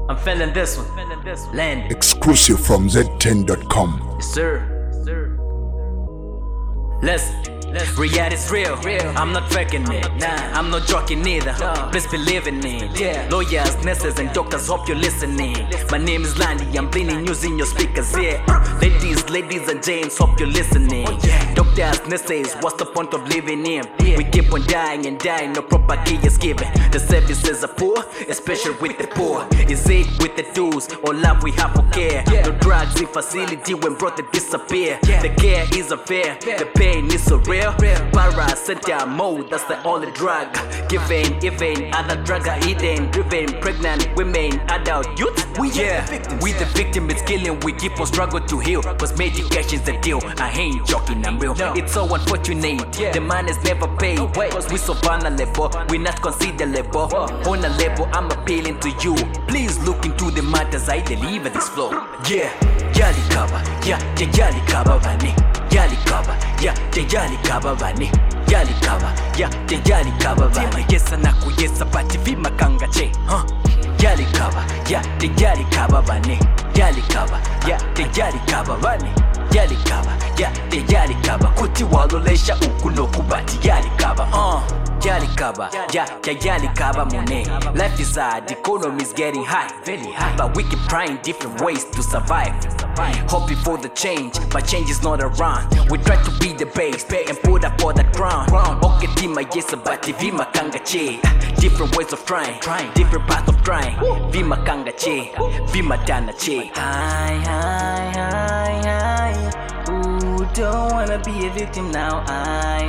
I'm feeling this one. Land. Exclusive from Z10.com. Yes, sir. Reality's real. I'm not faking it. I'm not joking either. Please believe in it. Lawyers, nurses, and doctors, hope you're listening. My name is Landy. I'm bleeding using your speakers. Ladies and gents, hope you're listening. Doctors, nurses, what's the point of living in? We keep on dying and dying. No proper care is given. The services are poor, especially with the poor. Is it with the dues or love we have for care? No drugs in facility when brought to disappear. The care is unfair. The pain is so real. Paracetamol, that's the only drug given. Even other drugs are hidden. Driven, pregnant women, adult youth. We the victim, it's killing. We keep on struggle to heal, cause medication's the deal. I ain't joking, I'm real. It's so unfortunate, the man is never paid, cause we so vulnerable, we not considerable. On a level, I'm appealing to you. Please look into the matters I deliver this flow. Yali cover, yali cover vani. Yali cover, yali cover vani. Yali cover, yali cover vani. Yesa na kuyesa pati vima kanga che. Yali cover, yali cover vani. Yali cover, yali cover vani. Yali cover, yali cover. Kuti walolesha ukuno kubati yali cover. Yali cover, yali cover money. Life is hard, economy's getting high, very high. But we keep trying different ways to survive. Hoping for the change, but change is not around. We try to be the base and put up all the crown. Okay, tima yes, but vima kanga che. Different ways of trying, different path of trying. Vima kanga che, vima dana che. Hi. Ooh, don't wanna be a victim now. Hi.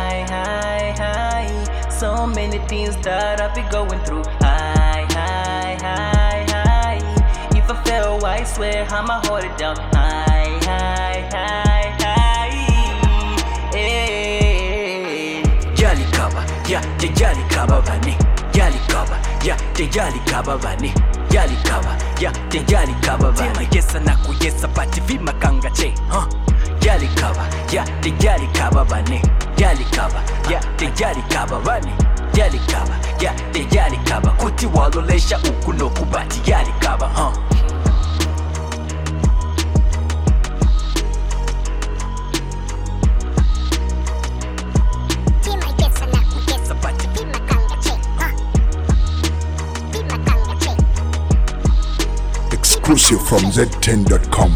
So many things that I've been going through. Hi. If I fail, I swear I'ma hold it down. Hi. Yali cover, yali cover vani. Yali cover, yali cover vani. Yali cover, yali cover vani. Yesa na kuyesa pati vima kanga che. Yali cover, yali cover vani. Yali cover, yali cover vani. Yali cover, yali cover. Kuti walolesha ukuno kubati yali cover. Exclusive from Z10.com.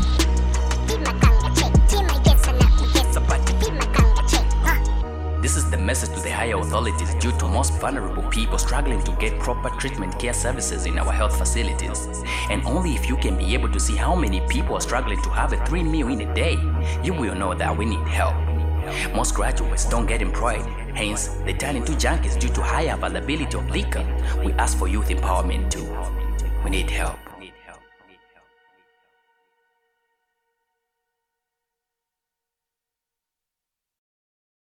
This is the message to the higher authorities due to most vulnerable people struggling to get proper treatment care services in our health facilities. And only if you can be able to see how many people are struggling to have a 3 meal in a day, you will know that we need help. Most graduates don't get employed, hence they turn into junkies due to higher availability of liquor. We ask for youth empowerment too. We need help.